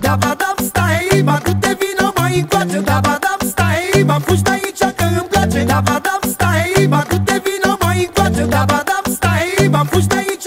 Dabadab, stai, ba tu te vino mai încoace. Dabadab, stai, ba fugi de aici că îmi place. Dabadab, stai, ba tu te vino mai încoace. Dabadab, stai, ba fugi de aici.